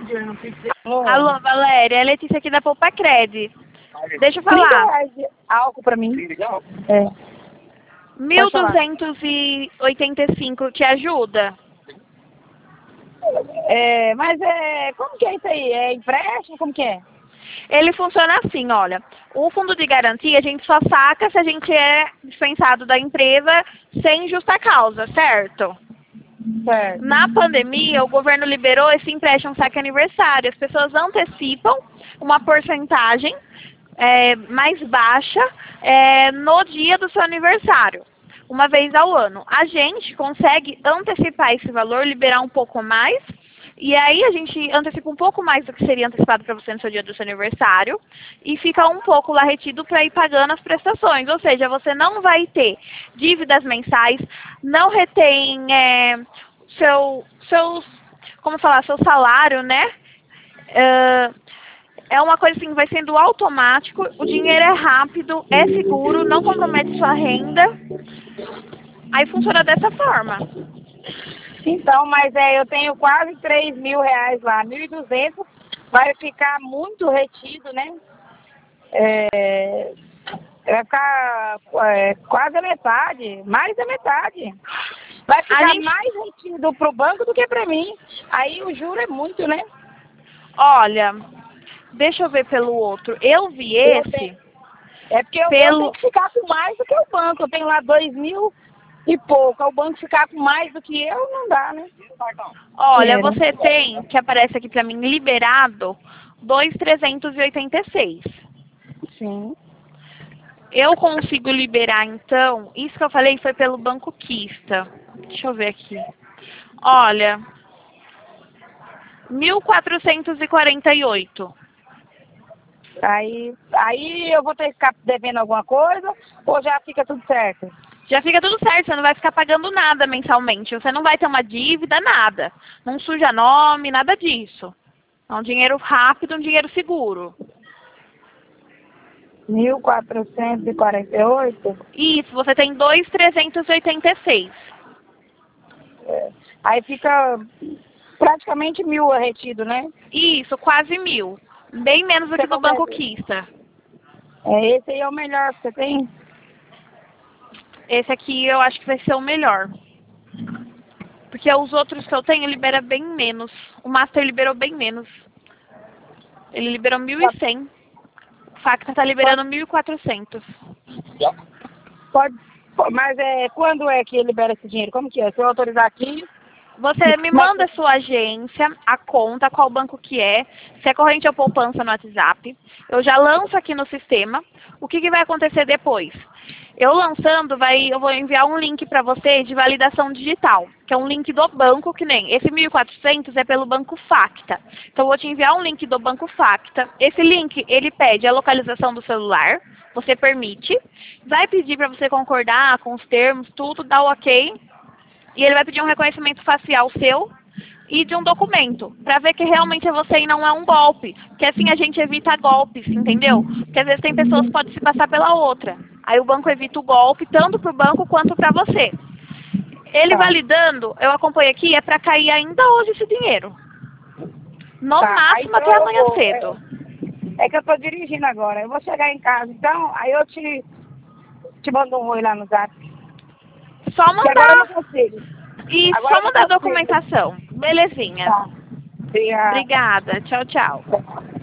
Alô? Alô, Valéria, é Letícia aqui da Poupa Cred. Deixa eu 30 falar. reais de álcool pra mim. É. 1.285 te ajuda? É, mas como que é isso aí? É empréstimo? Como que é? Ele funciona assim, olha. O fundo de garantia a gente só saca se a gente é dispensado da empresa sem justa causa, certo? Certo. Na pandemia, o governo liberou esse empréstimo saque aniversário. As pessoas antecipam uma porcentagem mais baixa no dia do seu aniversário, uma vez ao ano. A gente consegue antecipar esse valor, liberar um pouco mais, e aí a gente antecipa um pouco mais do que seria antecipado para você no seu dia do seu aniversário, e fica um pouco lá retido para ir pagando as prestações. Ou seja, você não vai ter dívidas mensais, não retém seu salário, né? É uma coisa assim, vai sendo automático, o dinheiro é rápido, é seguro, não compromete sua renda. Aí funciona dessa forma. Então, mas eu tenho quase 3 mil reais lá, 1.200, vai ficar muito retido, né? Vai ficar quase a metade, mais da metade. Vai ficar mais retido pro banco do que pra mim. Aí o juro é muito, né? Olha, deixa eu ver pelo outro. Eu vi esse. É porque eu tenho que ficar com mais do que o banco. Eu tenho lá 2 mil e pouco. O banco ficar com mais do que eu, não dá, né? Olha, você tem, que aparece aqui pra mim, liberado, 2.386. Sim. Eu consigo liberar, então, isso que eu falei foi pelo Banco Quista. Deixa eu ver aqui. Olha, 1.448. Aí eu vou ter que ficar devendo alguma coisa ou já fica tudo certo? Já fica tudo certo, você não vai ficar pagando nada mensalmente. Você não vai ter uma dívida, nada. Não suja nome, nada disso. É um dinheiro rápido, um dinheiro seguro. 1.448? Isso, você tem 2.386. Aí fica praticamente 1.000 retido, né? Isso, quase 1.000. Bem menos do que do Banco Quista. Esse aí é o melhor que você tem? Esse aqui eu acho que vai ser o melhor. Porque os outros que eu tenho libera bem menos. O Master liberou bem menos. Ele liberou 1.100. O Facta tá liberando 1.400. Mas quando é que libera esse dinheiro? Como que é? Se eu autorizar aqui... Você me manda a sua agência, a conta, qual banco que é, se é corrente ou poupança no WhatsApp. Eu já lanço aqui no sistema. O que vai acontecer depois? Eu lançando, eu vou enviar um link para você de validação digital, que é um link do banco, que nem esse 1.400 é pelo Banco Facta. Então, eu vou te enviar um link do Banco Facta. Esse link, ele pede a localização do celular, você permite. Vai pedir para você concordar com os termos, tudo, dá o ok. E ele vai pedir um reconhecimento facial seu e de um documento, para ver que realmente é você e não é um golpe. Porque assim a gente evita golpes, entendeu? Porque às vezes tem pessoas que podem se passar pela outra. Aí o banco evita o golpe, tanto para o banco quanto para você. Ele validando, eu acompanho aqui, é para cair ainda hoje esse dinheiro. No máximo então até amanhã cedo. É que eu estou dirigindo agora. Eu vou chegar em casa, então, aí eu te mando um oi lá no zap. Só mandar. Agora eu não consigo. E só mandar a documentação. Belezinha. Tá. Obrigada. Tchau, tchau.